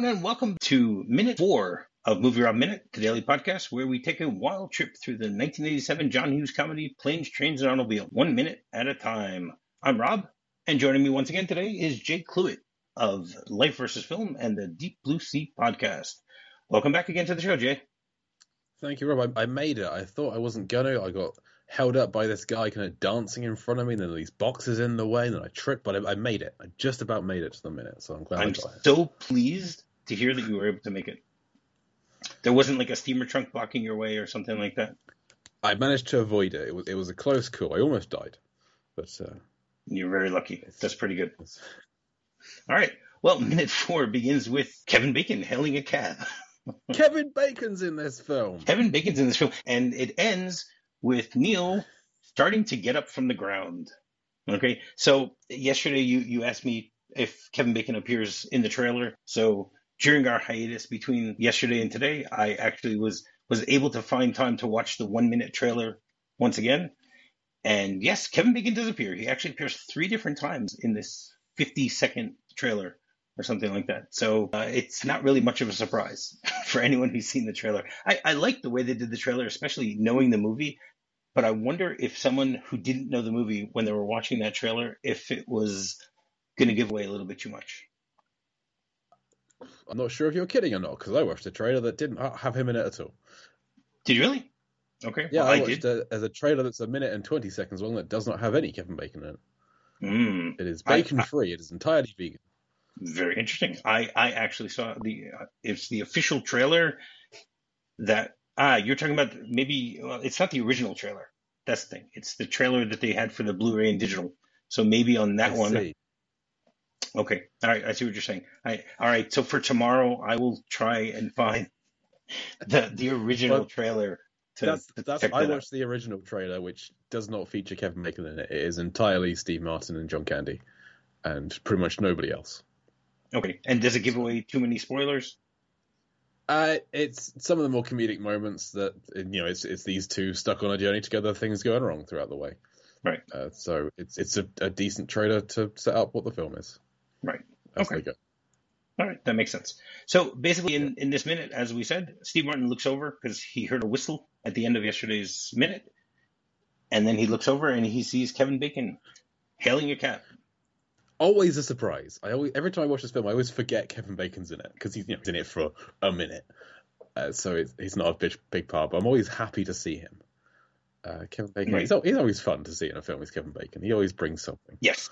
and welcome to minute 4 of Movie Rob Minute, the daily podcast where we take a wild trip through the 1987 John Hughes comedy Planes, Trains, and Automobiles, 1 minute at a time. I'm Rob, and joining me once again today is Jake Cluitt of Life vs. Film and the Deep Blue Sea podcast. Welcome back again to the show, Jay. Thank you, Rob. I made it. I thought I wasn't gonna. I got held up by this guy kind of dancing in front of me, and then these boxes in the way, and then I tripped, but I made it. I just about made it to the minute, so I'm glad I got it. I'm so pleased to hear that you were able to make it. There wasn't like a steamer trunk blocking your way or something like that? I managed to avoid it. It was a close call. I almost died, but you're very lucky. That's pretty good. All right. Well, minute 4 begins with Kevin Bacon hailing a cab. Kevin Bacon's in this film. Kevin Bacon's in this film, and it ends with Neil starting to get up from the ground. Okay, so yesterday you asked me if Kevin Bacon appears in the trailer. So during our hiatus between yesterday and today, I actually was able to find time to watch the 1 minute trailer once again. And yes, Kevin Bacon does appear. He actually appears 3 different times in this 50-second trailer or something like that. So it's not really much of a surprise for anyone who's seen the trailer. I like the way they did the trailer, especially knowing the movie. But I wonder if someone who didn't know the movie when they were watching that trailer, if it was going to give away a little bit too much. I'm not sure if you're kidding or not, because I watched a trailer that didn't have him in it at all. Did you really? Okay. Yeah, well, I watched a trailer that's 1 minute and 20 seconds long that does not have any Kevin Bacon in it. It is bacon-free. It is entirely vegan. Very interesting. I actually saw it's the official trailer that you're talking about. Maybe it's not the original trailer. That's the thing. It's the trailer that they had for the Blu-ray and digital. So maybe on that one. See. Okay. All right. I see what you're saying. All right. So for tomorrow, I will try and find the original trailer. I watched the original trailer, which does not feature Kevin Bacon in it. It is entirely Steve Martin and John Candy, and pretty much nobody else. Okay, and does it give away too many spoilers? It's some of the more comedic moments that it's these two stuck on a journey together, things going wrong throughout the way. Right. So it's a decent trailer to set up what the film is. Right. Okay. All right, that makes sense. So basically, in this minute, as we said, Steve Martin looks over because he heard a whistle at the end of yesterday's minute, and then he looks over and he sees Kevin Bacon hailing a cab. Always a surprise. Every time I watch this film, I always forget Kevin Bacon's in it because he's in it for a minute, so he's not a big part. But I'm always happy to see him. Kevin Bacon. Right. He's always fun to see in a film with Kevin Bacon. He always brings something. Yes.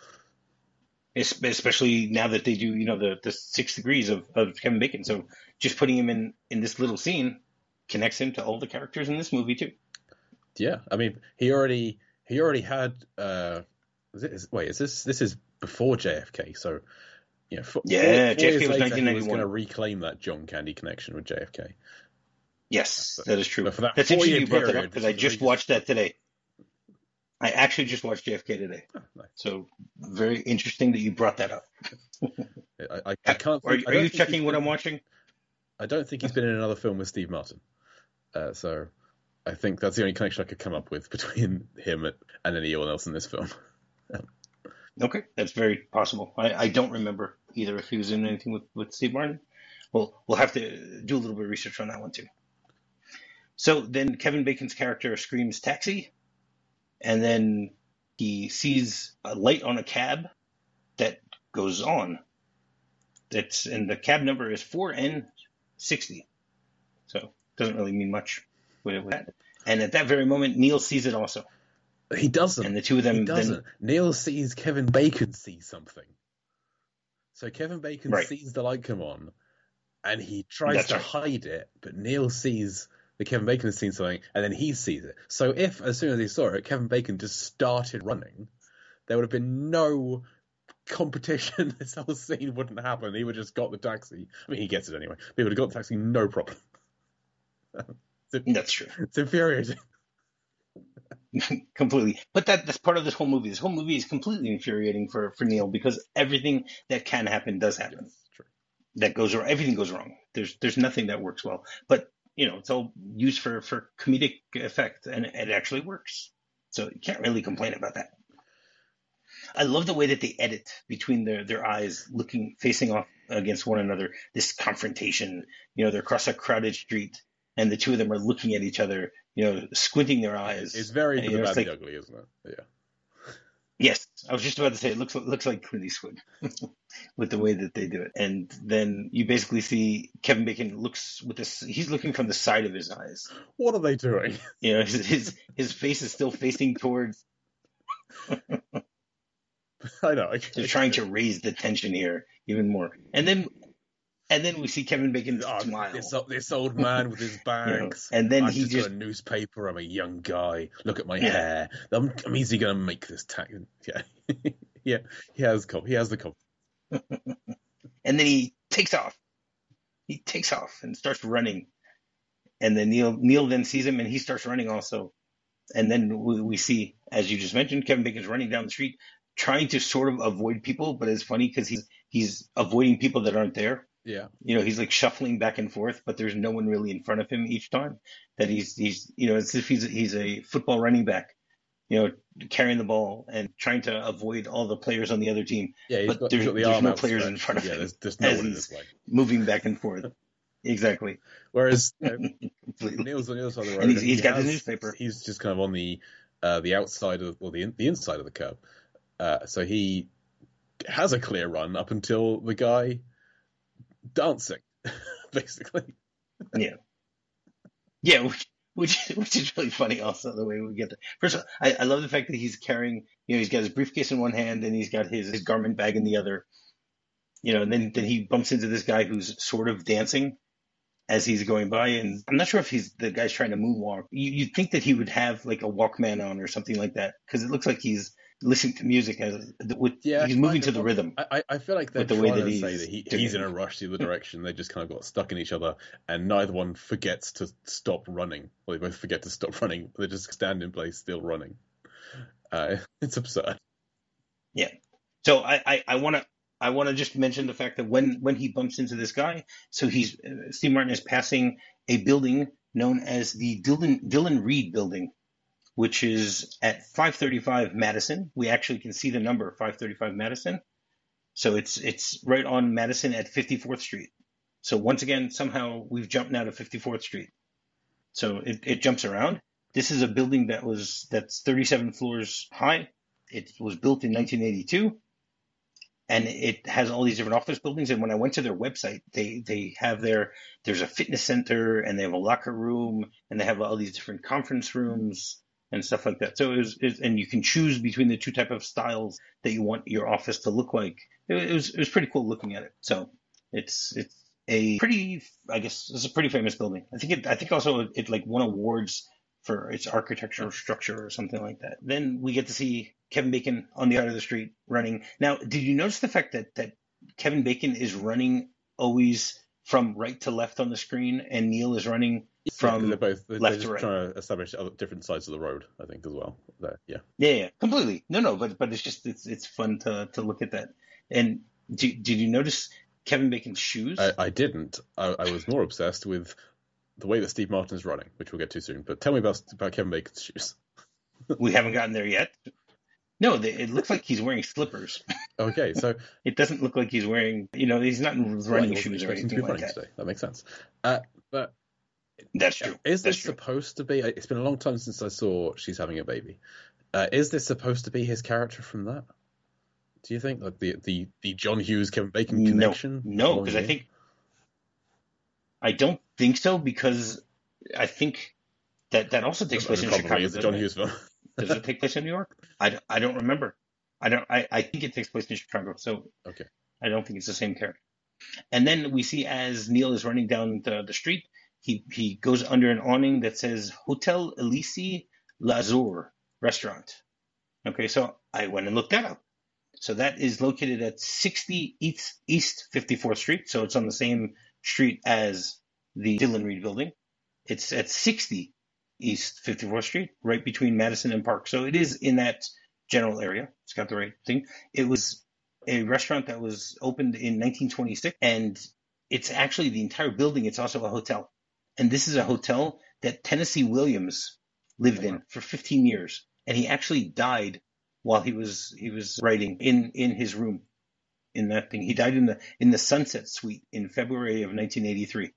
Especially now that they do, the 6 degrees of Kevin Bacon. So just putting him in this little scene connects him to all the characters in this movie too. Yeah, I mean, he already had. This is before JFK, so four JFK years was later, 1991. He was going to reclaim that John Candy connection with JFK. Yes, that is true. That's interesting you brought that up because I just watched that today. I actually just watched JFK today. Oh, nice. So very interesting that you brought that up. I can't. Are you checking what I'm watching? I don't think he's been in another film with Steve Martin. So I think that's the only connection I could come up with between him and anyone else in this film. Okay, that's very possible. I don't remember either if he was in anything with Steve Martin. Well, we'll have to do a little bit of research on that one too. So then Kevin Bacon's character screams taxi, and then he sees a light on a cab that goes on. And the cab number is 4N60. So doesn't really mean much with that. And at that very moment, Neil sees it also. He doesn't. And the two of them. He doesn't. Neil sees Kevin Bacon see something. So Kevin Bacon sees the light come on, and he tries to hide it, but Neil sees that Kevin Bacon has seen something, and then he sees it. So if, as soon as he saw it, Kevin Bacon just started running, there would have been no competition. This whole scene wouldn't happen. He would have just got the taxi. I mean, he gets it anyway. But he would have got the taxi, no problem. That's true. It's infuriating. Completely. But that's part of this whole movie. This whole movie is completely infuriating for Neil because everything that can happen does happen. Yes, true. That goes wrong. Everything goes wrong. There's nothing that works well. But it's all used for comedic effect, and it actually works. So you can't really complain about that. I love the way that they edit between their eyes facing off against one another, this confrontation. They're across a crowded street and the two of them are looking at each other, squinting their eyes. It's very Good, the Bad, the Ugly, isn't it? Yeah. Yes, I was just about to say it looks like Clint Eastwood with the way that they do it. And then you basically see Kevin Bacon looks with this. He's looking from the side of his eyes. What are they doing? His face is still facing towards. I know. They're trying to raise the tension here even more, and then we see Kevin Bacon smile. This old man with his bags. And then I've just got a newspaper. I'm a young guy. Look at my hair. I'm easily going to make this tag. Yeah, yeah. He has the cop. And then he takes off. He takes off and starts running. And then Neil then sees him and he starts running also. And then we see, as you just mentioned, Kevin Bacon's running down the street, trying to sort of avoid people, but it's funny because he's avoiding people that aren't there. Yeah. He's like shuffling back and forth, but there's no one really in front of him each time. That he's it's as if he's a football running back, carrying the ball and trying to avoid all the players on the other team. Yeah, but there's no players in front of him. There's no one in this way. Moving back and forth. Exactly. Whereas Neil's on the other side of the road. And he's got his newspaper. He's just kind of on the outside of, or the inside of the curb. So he has a clear run up until the guy dancing, basically. Yeah, which is really funny. Also, the way we get there. First of all, I love the fact that he's carrying. He's got his briefcase in one hand and he's got his garment bag in the other. And then he bumps into this guy who's sort of dancing as he's going by, and I'm not sure if the guy's trying to moonwalk. You'd think that he would have like a Walkman on or something like that, because it looks like he's listening to music he's moving to the rhythm. I feel like they're trying to say that he's in a rush the other direction. They just kind of got stuck in each other, and neither one forgets to stop running. Well, they both forget to stop running. They just stand in place, still running. It's absurd. Yeah. So I want to just mention the fact that when he bumps into this guy, so Steve Martin is passing a building known as the Dillon Reed Building, which is at 535 Madison. We actually can see the number 535 Madison. So it's right on Madison at 54th Street. So once again, somehow we've jumped now to 54th Street. So it jumps around. This is a building that's 37 floors high. It was built in 1982. And it has all these different office buildings. And when I went to their website, they have there's a fitness center and they have a locker room and they have all these different conference rooms and stuff like that. So and you can choose between the two type of styles that you want your office to look like. It was pretty cool looking at it. So it's a pretty, I guess it's a pretty famous building. I think also it like won awards for its architectural structure or something like that. Then we get to see Kevin Bacon on the side of the street running. Now, did you notice the fact that Kevin Bacon is running always from right to left on the screen, and Neil is running from they're left to right? Trying to establish different sides of the road, I think, as well. Yeah, completely. No, but it's just it's fun to look at that. And did you notice Kevin Bacon's shoes? I didn't. I was more obsessed with the way that Steve Martin is running, which we'll get to soon. But tell me about Kevin Bacon's shoes. We haven't gotten there yet. No, it looks like he's wearing slippers. Okay, so it doesn't look like he's wearing, he's not in running shoes or anything like that. Today. That makes sense. But that's true. Is this supposed to be? It's been a long time since I saw She's Having a Baby. Is this supposed to be his character from that? Do you think, like the John Hughes Kevin Bacon connection? No, because I don't think so, because I think that also takes place in Chicago. Is the John Hughes film? Does it take place in New York? I don't remember. I think it takes place in Chicago, so okay. I don't think it's the same character. And then we see as Neil is running down the street, he goes under an awning that says Hotel Elysee Lazur Restaurant. Okay, so I went and looked that up. So that is located at 60 East 54th Street, so it's on the same street as the Dillon Reed Building. It's at 60 East 54th Street, right between Madison and Park. So it is in that general area. It's got the right thing. It was a restaurant that was opened in 1926, and it's actually the entire building. It's also a hotel. And this is a hotel that Tennessee Williams lived in for 15 years. And he actually died while he was writing in his room in that thing. He died in the Sunset Suite in February of 1983.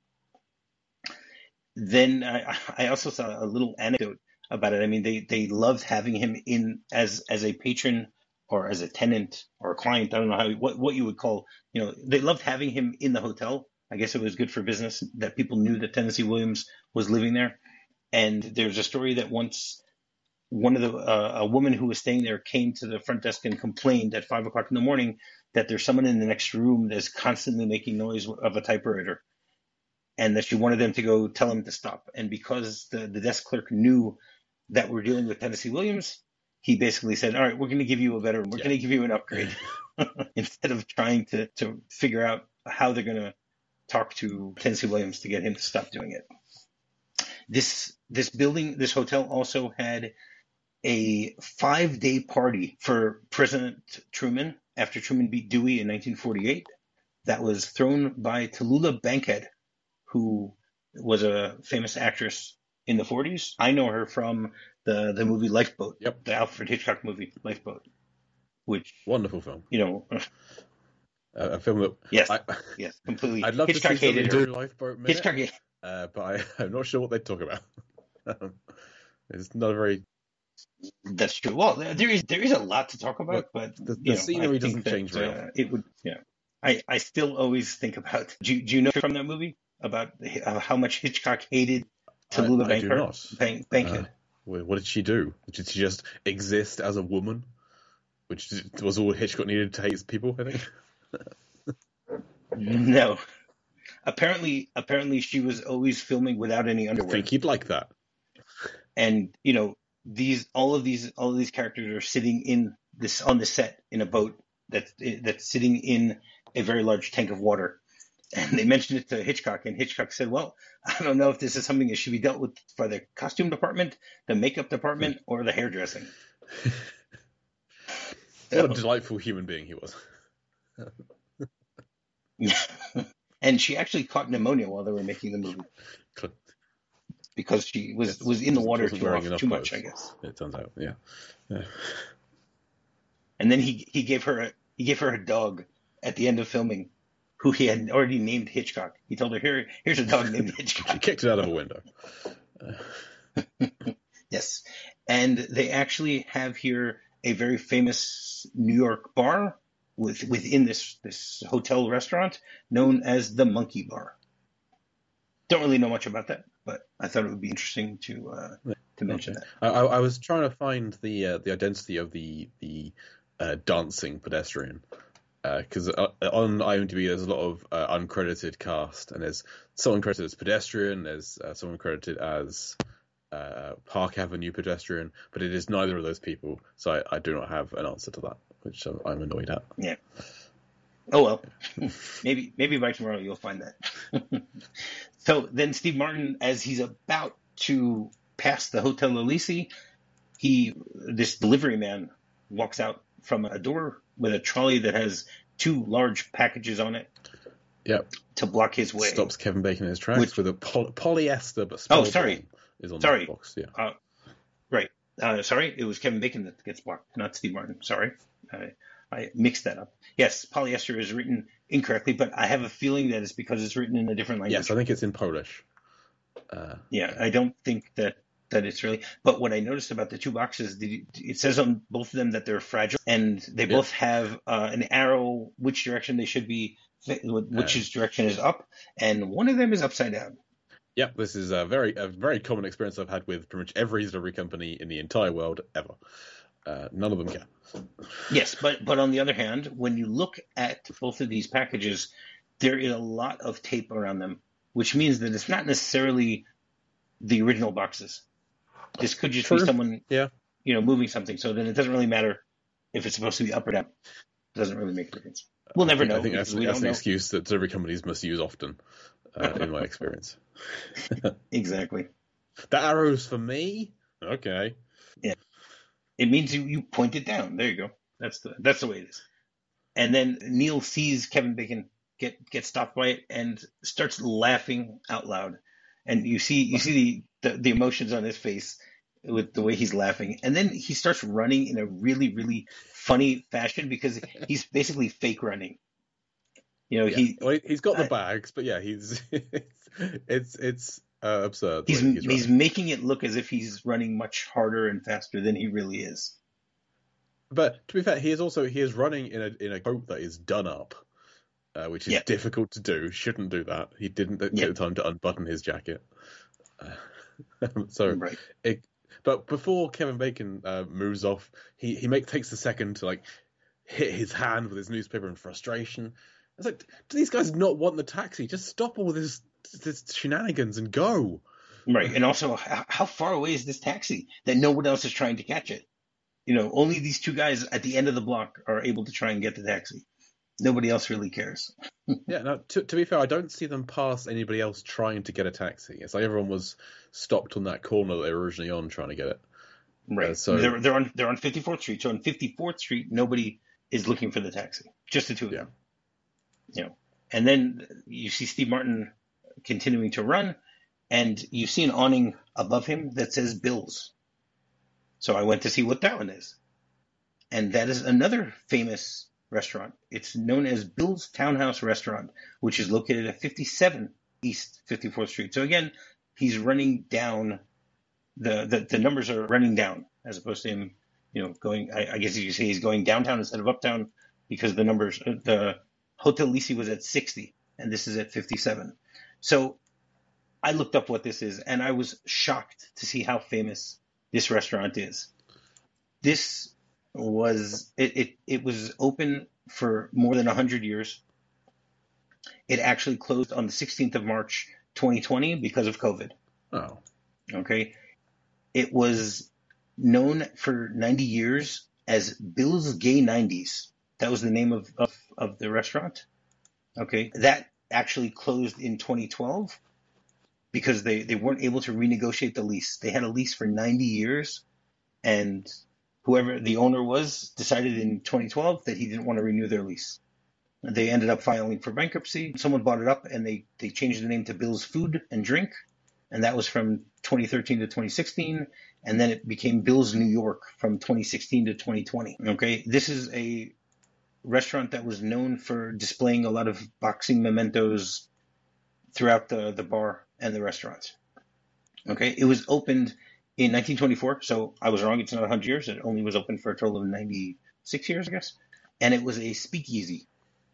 Then I also saw a little anecdote about it. I mean, they loved having him in as a patron or as a tenant or a client. I don't know what you would call, they loved having him in the hotel. I guess it was good for business that people knew that Tennessee Williams was living there. And there's a story that once a woman who was staying there came to the front desk and complained at 5 o'clock in the morning that there's someone in the next room that's constantly making noise of a typewriter, and that she wanted them to go tell him to stop. And because the desk clerk knew that we're dealing with Tennessee Williams, he basically said, all right, we're going to give you a better room. We're going to give you an upgrade instead of trying to figure out how they're going to talk to Tennessee Williams to get him to stop doing it. This hotel also had a 5-day party for President Truman after Truman beat Dewey in 1948 that was thrown by Tallulah Bankhead, who was a famous actress in the 40s. I know her from the movie Lifeboat, the Alfred Hitchcock movie Lifeboat, which wonderful film. A film that yes, completely. I'd love Hitchcock to see hated her. Lifeboat minute, Hitchcock, but I'm not sure what they talk about. It's not a very. That's true. Well, there is a lot to talk about, but the scenery doesn't change very often. It would. I still always think about. Do you know from that movie about how much Hitchcock hated Tallulah Bankhead? What did she do? Did she just exist as a woman, which was all Hitchcock needed to hate people? I think. No. Apparently, she was always filming without any underwear. I think he'd like that. And all of these characters are sitting on the set in a boat that's sitting in a very large tank of water. And they mentioned it to Hitchcock, and Hitchcock said, well, I don't know if this is something that should be dealt with by the costume department, the makeup department, or the hairdressing. What a delightful human being he was. And she actually caught pneumonia while they were making the movie. Because she was in the water too much, I guess. It turns out, yeah. And then he gave her a dog at the end of filming, who he had already named Hitchcock. He told her, "Here's a dog named Hitchcock." She kicked it out of a window. Yes, and they actually have here a very famous New York bar within this hotel restaurant known as the Monkey Bar. Don't really know much about that, but I thought it would be interesting to mention that. I was trying to find the identity of the dancing pedestrian, because on IMDb there's a lot of uncredited cast, and there's someone credited as pedestrian, there's someone credited as Park Avenue pedestrian, but it is neither of those people, so I do not have an answer to that, which I'm annoyed at. Yeah. Oh well, maybe by tomorrow you'll find that. So then Steve Martin, as he's about to pass the Hotel Elysee, this delivery man walks out from a door with a trolley that has 2 large packages on it. Yep. To block his way. Stops Kevin Bacon in his tracks with a polyester, but spelled is on the box. Yeah. Right. Sorry, it was Kevin Bacon that gets blocked, not Steve Martin. Sorry. I mixed that up. Yes, polyester is written incorrectly, but I have a feeling that it's because it's written in a different language. Yes, I think it's in Polish. I don't think that it's really. But what I noticed about the 2 boxes, it says on both of them that they're fragile, and they both have an arrow which direction they should be, which direction is up, and one of them is upside down. Yep, this is a very common experience I've had with pretty much every delivery company in the entire world ever. None of them can. Yes, but on the other hand, when you look at both of these packages, there is a lot of tape around them, which means that it's not necessarily the original boxes. This could just be someone, moving something. So then it doesn't really matter if it's supposed to be up or down. It doesn't really make a difference. We'll never know. I think that's an excuse that delivery companies must use often, in my experience. Exactly. The arrow's for me? Okay. Yeah. It means you point it down. There you go. That's the way it is. And then Neil sees Kevin Bacon get stopped by it and starts laughing out loud. And you see the emotions on his face with the way he's laughing. And then he starts running in a really, really funny fashion because he's basically fake running. He's got the bags, but he's it's absurd. He's making it look as if he's running much harder and faster than he really is. But to be fair, he is running in a coat that is done up, which is difficult to do. Shouldn't do that. He didn't take the time to unbutton his jacket. But before Kevin Bacon moves off, he takes the second to hit his hand with his newspaper in frustration. It's like, do these guys not want the taxi? Just stop all this shenanigans and go. Right, and also, how far away is this taxi that no one else is trying to catch it? Only these two guys at the end of the block are able to try and get the taxi. Nobody else really cares. To be fair, I don't see them pass anybody else trying to get a taxi. It's like everyone was stopped on that corner that they were originally on trying to get it. Right. So they're on 54th Street. So on 54th Street, nobody is looking for the taxi. Just the two of them. And then you see Steve Martin continuing to run, and you see an awning above him that says Bill's. So I went to see what that one is. And that is another famous restaurant. It's known as Bill's Townhouse Restaurant, which is located at 57 East 54th Street. So again, he's running down, the numbers are running down as opposed to him, going, I guess you could say he's going downtown instead of uptown because the numbers, the Hotel Lisi was at 60 and this is at 57. So I looked up what this is and I was shocked to see how famous this restaurant is. This was, it was open for more than 100 years. It actually closed on the 16th of March, 2020 because of COVID. Oh. Okay. It was known for 90 years as Bill's Gay 90s. That was the name of the restaurant. Okay. That actually closed in 2012 because they weren't able to renegotiate the lease. They had a lease for 90 years and whoever the owner was decided in 2012 that he didn't want to renew their lease. They ended up filing for bankruptcy. Someone bought it up and they changed the name to Bill's Food and Drink. And that was from 2013 to 2016. And then it became Bill's New York from 2016 to 2020. Okay. This is a restaurant that was known for displaying a lot of boxing mementos throughout the bar and the restaurant. Okay. It was opened in 1924. So I was wrong. It's not 100 years. It only was open for a total of 96 years, I guess. And it was a speakeasy.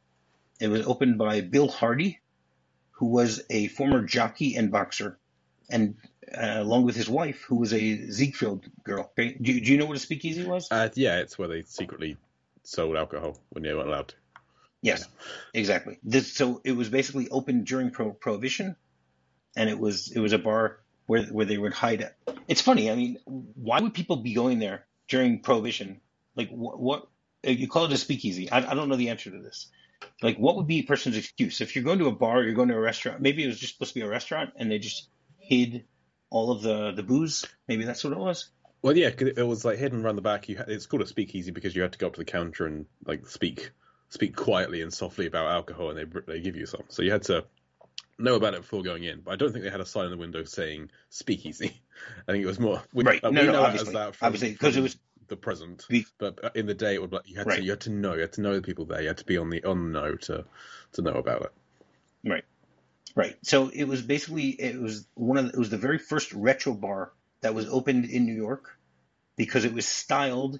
It was opened by Bill Hardy, who was a former jockey and boxer, and along with his wife, who was a Ziegfeld girl. Okay? Do you know what a speakeasy was? It's where they secretly sold alcohol when they weren't allowed to. Yes, exactly. So it was basically open during Prohibition, and it was a bar where they would hide it. It's funny. I mean, why would people be going there during Prohibition? Like, what you call it a speakeasy? I don't know the answer to this. Like, what would be a person's excuse? If you're going to a bar, you're going to a restaurant, maybe it was just supposed to be a restaurant and they just hid all of the booze. Maybe that's what it was. Well, yeah, cause it was like hidden around the back. It's called a speakeasy because you had to go up to the counter and speak quietly and softly about alcohol, and they give you some. So you had to know about it before going in. But I don't think they had a sign in the window saying speakeasy. I think it was more right. No, obviously, because it was the present. But in the day, it would you had to know the people there. You had to be on the know to know about it. Right. So it was basically it was the very first retro bar that was opened in New York because it was styled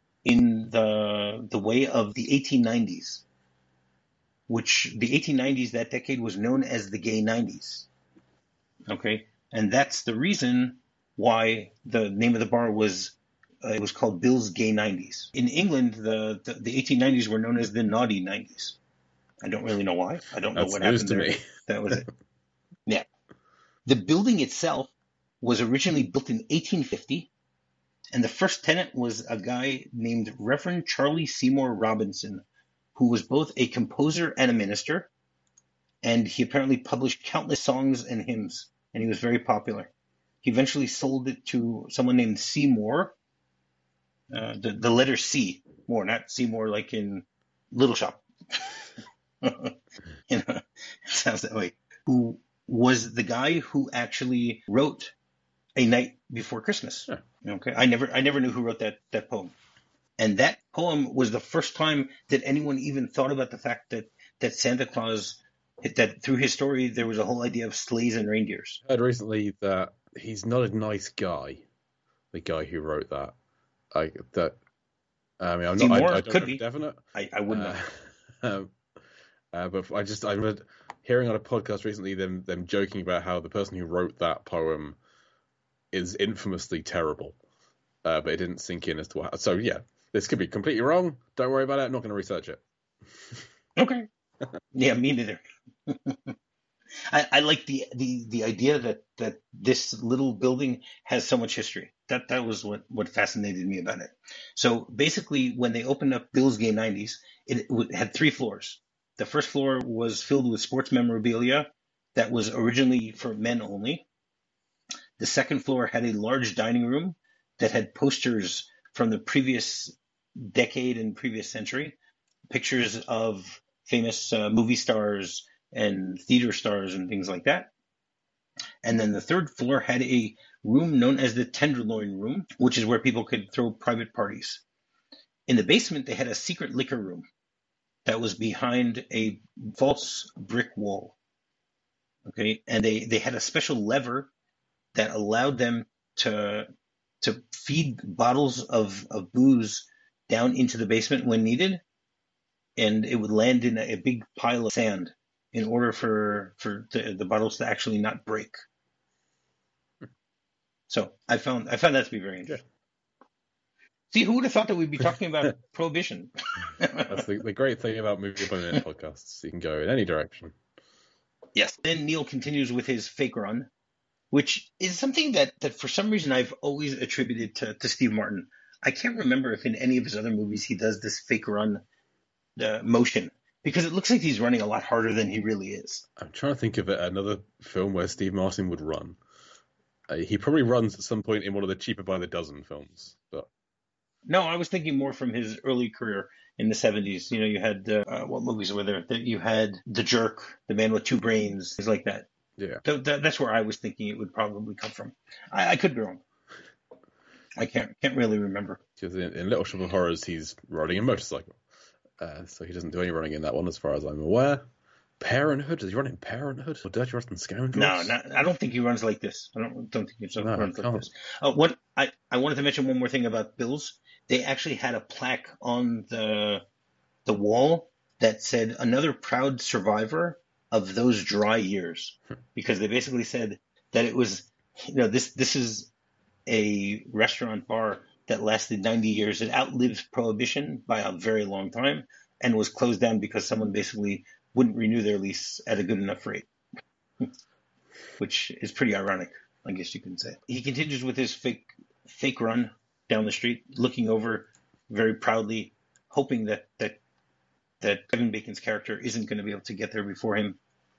in the way of the 1890s, which the 1890s, that decade, was known as the Gay 90s. Okay, and that's the reason why the name of the bar was it was called Bill's Gay 90s. In England, the 1890s were known as the Naughty 90s. I don't really know why. I don't know what happened there. That was it. Yeah. The building itself was originally built in 1850, and the first tenant was a guy named Reverend Charlie Seymour Robinson, who was both a composer and a minister, and he apparently published countless songs and hymns, and he was very popular. He eventually sold it to someone named Seymour, the letter C, more, not Seymour like in Little Shop. It sounds that way. Who was the guy who actually wrote A Night Before Christmas? Yeah. Okay, I never knew who wrote that poem. And that poem was the first time that anyone even thought about the fact that Santa Claus, that through his story there was a whole idea of sleighs and reindeers. I heard recently that he's not a nice guy. The guy who wrote that, I mean, I'm not. Seymour I don't could know for be. definite. I wouldn't know. But I'm hearing on a podcast recently them joking about how the person who wrote that poem is infamously terrible, but it didn't sink in as to what. So yeah, this could be completely wrong. Don't worry about it. I'm not going to research it. Okay. Yeah, me neither. I like the idea that this little building has so much history. That was what fascinated me about it. So basically, when they opened up Bill's Gay 90s, it had 3 floors. The first floor was filled with sports memorabilia that was originally for men only. The second floor had a large dining room that had posters from the previous decade and previous century, pictures of famous movie stars and theater stars and things like that. And then the third floor had a room known as the Tenderloin Room, which is where people could throw private parties. In the basement, they had a secret liquor room that was behind a false brick wall. Okay, and they had a special lever that allowed them to feed bottles of booze down into the basement when needed, and it would land in a big pile of sand in order for the bottles to actually not break. So I found that to be very interesting. Yeah. See, who would have thought that we'd be talking about prohibition? That's the great thing about Movie Up on the Net podcasts. You can go in any direction. Yes. Then Neil continues with his fake run, which is something that for some reason I've always attributed to Steve Martin. I can't remember if in any of his other movies he does this fake run motion, because it looks like he's running a lot harder than he really is. I'm trying to think of another film where Steve Martin would run. He probably runs at some point in one of the Cheaper by the Dozen films. But no, I was thinking more from his early career in the 70s. You know, you had what movies were there? You had The Jerk, The Man with Two Brains, things like that. Yeah, that's where I was thinking it would probably come from. I could be wrong. I can't really remember. Because in Little Shop of Horrors, he's riding a motorcycle, so he doesn't do any running in that one, as far as I'm aware. Parenthood? Does he run in Parenthood or Dirty Rotten Scoundrels? No, I don't think he runs like this. I don't think he runs like this. What I wanted to mention one more thing about Bill's. They actually had a plaque on the wall that said "Another proud survivor of those dry years," because they basically said that it was, this is a restaurant bar that lasted 90 years. It outlived Prohibition by a very long time and was closed down because someone basically wouldn't renew their lease at a good enough rate, which is pretty ironic, I guess you can say. He continues with his fake run down the street, looking over very proudly, hoping that Kevin Bacon's character isn't going to be able to get there before him.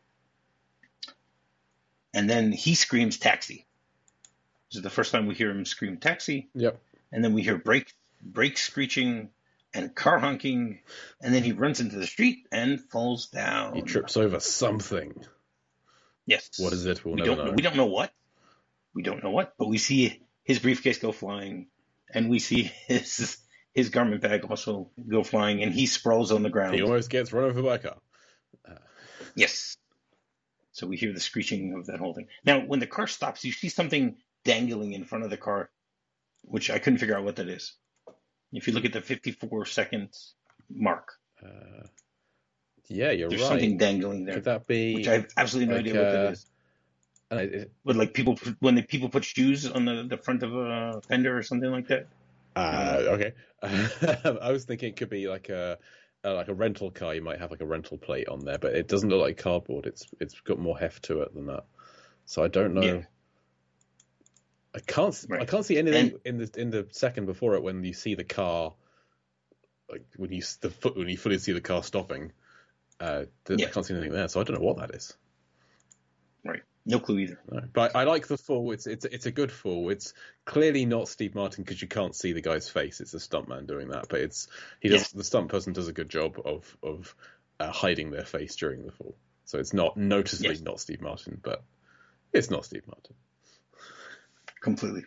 And then he screams taxi. This is the first time we hear him scream taxi. Yep. And then we hear brake screeching and car honking, and then he runs into the street and falls down. He trips over something. Yes. What is it? We'll never know. We don't know what. We don't know what, but we see his briefcase go flying, and we see his garment bag also go flying, and he sprawls on the ground. He almost gets run over by a car. Yes. So we hear the screeching of that whole thing. Now, when the car stops, you see something dangling in front of the car, which I couldn't figure out what that is. If you look at the 54-second mark. Yeah, you're There's right. Something dangling there. Could that be? Which I have absolutely no idea what that is. But like when people put shoes on the front of a fender or something like that. Okay. I was thinking it could be like a rental car. You might have like a rental plate on there, but it doesn't look like cardboard. It's got more heft to it than that. So I don't know. Yeah. I can't see anything in the second before it when you see the car, like when you fully see the car stopping. I can't see anything there, so I don't know what that is. Right, no clue either. No. But I like the fall. It's a good fall. It's clearly not Steve Martin because you can't see the guy's face. It's a stuntman doing that, but the stunt person does a good job of hiding their face during the fall. So it's not noticeably not Steve Martin, but it's not Steve Martin. Completely.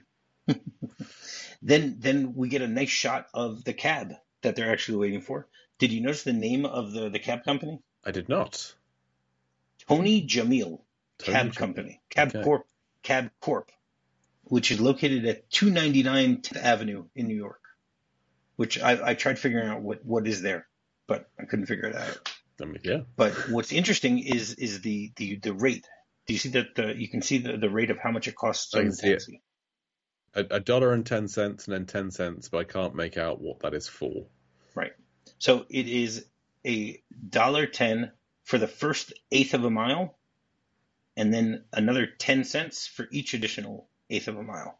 Then we get a nice shot of the cab that they're actually waiting for. Did you notice the name of the cab company? I did not. Tony Jamil Cab Company. Cab Corp, which is located at 299 10th Avenue in New York, which I tried figuring out what is there, but I couldn't figure it out. Yeah. But what's interesting is the rate. Do you see that you can see the rate of how much it costs on the taxi? $1.10 and then 10 cents, but I can't make out what that is for. Right. So it is $1.10 for the first eighth of a mile, and then another 10 cents for each additional eighth of a mile.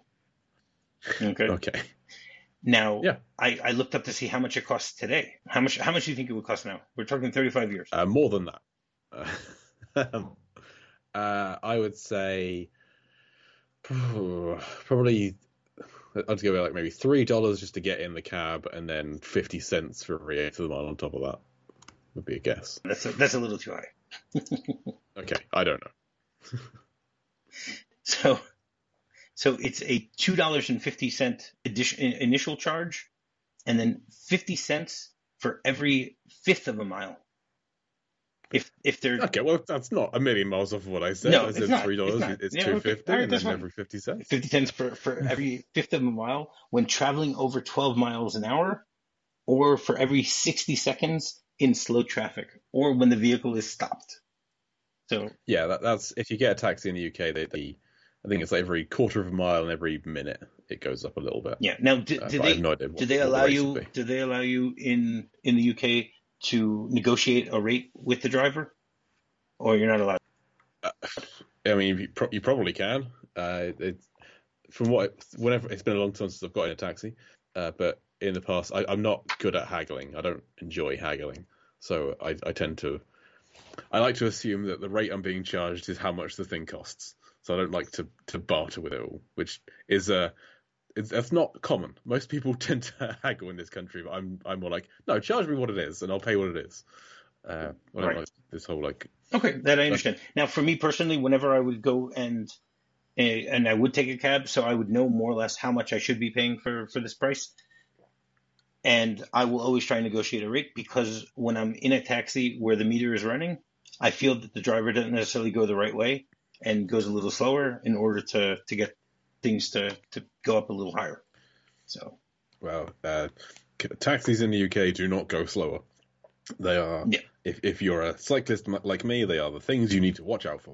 Okay. Now, yeah. I looked up to see how much it costs today. How much do you think it would cost now? We're talking 35 years. More than that. I would say probably I'd go with like maybe $3 just to get in the cab, and then 50 cents for every eighth of the mile on top of that would be a guess. That's a little too high. Okay, I don't know. So it's a $2.50 initial charge, and then 50 cents for every fifth of a mile. If they're okay, well, that's not a million miles off of what I said. No, I said $3. It's $2.50, okay. and then every 50 cents. 50 cents for every fifth of a mile when traveling over 12 miles an hour, or for every 60 seconds in slow traffic, or when the vehicle is stopped. So yeah, that's if you get a taxi in the UK, I think it's like every quarter of a mile and every minute it goes up a little bit. Yeah. Now, do they allow you in the UK to negotiate a rate with the driver, or you're not allowed? I mean, you probably can. Whenever it's been a long time since I've got in a taxi, but in the past, I'm not good at haggling. I don't enjoy haggling, so I like to assume that the rate I'm being charged is how much the thing costs. So I don't like to barter with it all, which is that's not common. Most people tend to haggle in this country, but I'm more like, no, charge me what it is, and I'll pay what it is. I don't like this whole like. Okay, that I understand. Now, for me personally, whenever I would go and I would take a cab, so I would know more or less how much I should be paying for this price, and I will always try and negotiate a rate, because when I'm in a taxi where the meter is running, I feel that the driver doesn't necessarily go the right way and goes a little slower in order to get things to go up a little higher. So, well, taxis in the UK do not go slower. They are, if you're a cyclist like me, they are the things you need to watch out for.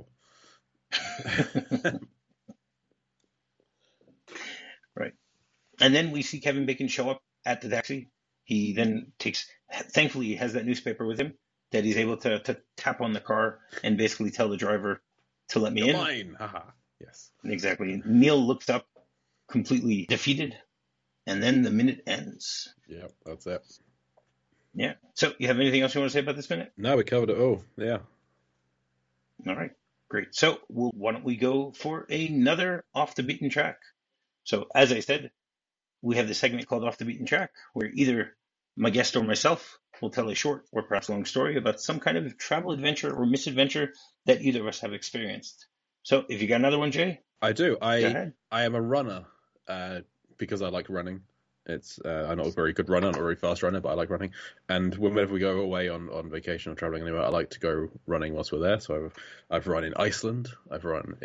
Right. And then we see Kevin Bacon show up at the taxi. He then thankfully he has that newspaper with him that he's able to tap on the car and basically tell the driver to let me in. Mine. Haha. Yes. Exactly. Neil looks up completely defeated, and then the minute ends. Yeah, that's it. Yeah. So you have anything else you want to say about this minute? No, we covered it all. Yeah. All right. Great. So why don't we go for another Off the Beaten Track? So as I said, we have this segment called Off the Beaten Track, where either my guest or myself will tell a short or perhaps long story about some kind of travel adventure or misadventure that either of us have experienced. So if you got another one, Jay? I do. I am a runner because I like running. I'm not a very good runner, not a very fast runner, but I like running. And whenever we go away on vacation or traveling anywhere, I like to go running whilst we're there. So I've run in Iceland. I've run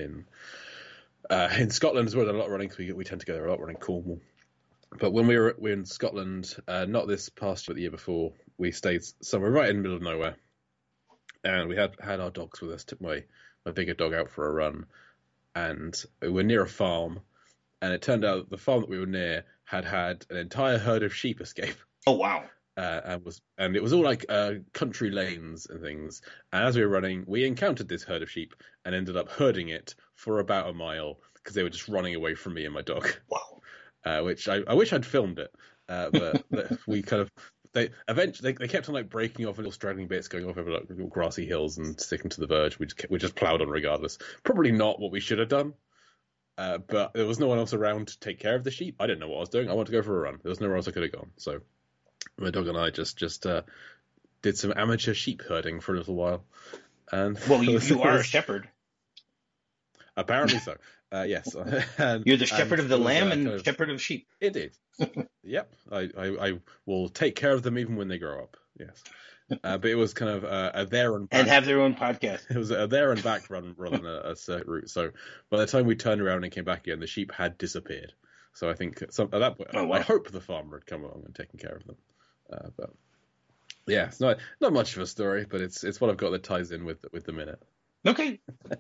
in Scotland as well. A lot of running because we tend to go there a lot. Running Cornwall. But when we're in Scotland, not this past year, but the year before, we stayed somewhere right in the middle of nowhere, and we had our dogs with us. Took my bigger dog out for a run, and we were near a farm, and it turned out the farm that we were near had an entire herd of sheep escape. Oh wow! And it was all like country lanes and things. And as we were running, we encountered this herd of sheep and ended up herding it for about a mile because they were just running away from me and my dog. Wow! Which I wish I'd filmed it, but we kind of. They kept on like breaking off little straggling bits, going off over like little grassy hills and sticking to the verge. We just ploughed on regardless. Probably not what we should have done, but there was no one else around to take care of the sheep. I didn't know what I was doing. I wanted to go for a run. There was nowhere else I could have gone. So my dog and I just did some amateur sheep herding for a little while. And well, you are a shepherd. Apparently so. Yes. You're the shepherd of the lamb and shepherd of sheep. Indeed. Yep. I will take care of them even when they grow up. Yes. But it was kind of a there and back. And have their own podcast. It was a there and back run rather than a circuit route. So by the time we turned around and came back again, the sheep had disappeared. So I think at that point, I hope the farmer had come along and taken care of them. But yeah, it's not much of a story, but it's what I've got that ties in with the minute. Okay. All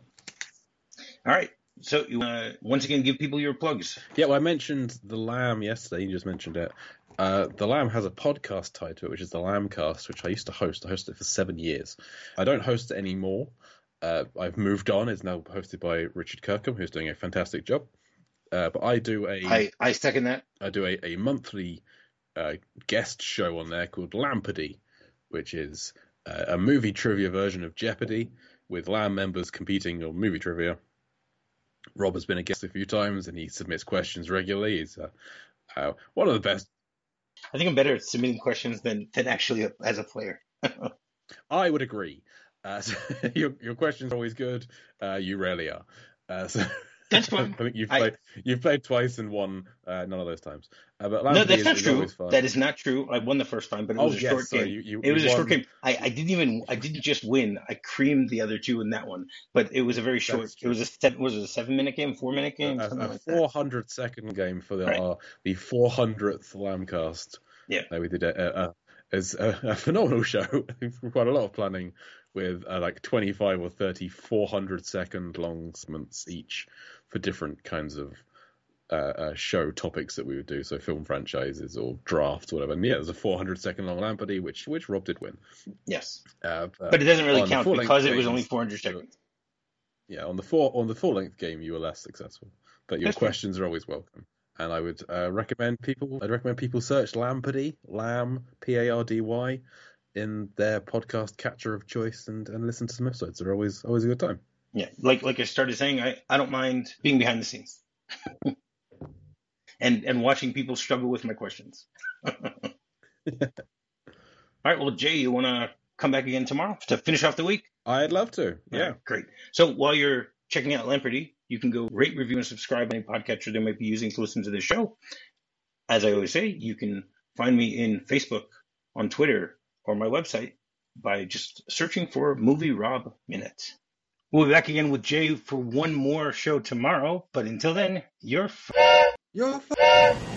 right. So you once again give people your plugs. Yeah, well, I mentioned The Lamb yesterday. You just mentioned it. The Lamb has a podcast tied to it, which is The Lambcast, which I used to host. I hosted it for 7 years. I don't host it anymore. I've moved on. It's now hosted by Richard Kirkham, who's doing a fantastic job. But I do I second that. I do a monthly guest show on there called Lampardy, which is a movie trivia version of Jeopardy with Lamb members competing on movie trivia. Rob has been a guest a few times, and he submits questions regularly. He's one of the best. I think I'm better at submitting questions than actually as a player. I would agree. So your questions are always good. You rarely are. So that's fine. I think you've played twice and won none of those times. But no, that's not true. That is not true. I won the first time, but it was a short game. It was a short game. I didn't just win. I creamed the other two in that one. But it was a very short. It was a 7-minute game, 4-minute game, a 400-second game for the 400th Lambcast. Yeah, we did as a phenomenal show. Quite a lot of planning with like 25 or 30 400-second long segments each for different kinds of show topics that we would do, so film franchises or drafts, whatever. And yeah, there's a 400-second long Lampardy, which Rob did win. Yes, but it doesn't really count because it was only 400 seconds. Yeah, on the full-length game, you were less successful, but your questions are always welcome. And I would recommend people search Lampardy, Lamb, Pardy, in their podcast catcher of choice and listen to some episodes. They're always a good time. Yeah, like I started saying, I don't mind being behind the scenes. and watching people struggle with my questions. All right, well, Jay, you want to come back again tomorrow to finish off the week? I'd love to. Yeah. Right, great. So while you're checking out Lampardy, you can go rate, review, and subscribe on any podcatcher they might be using to listen to this show. As I always say, you can find me in Facebook, on Twitter, or my website by just searching for Movie Rob Minute. We'll be back again with Jay for one more show tomorrow, but until then, you're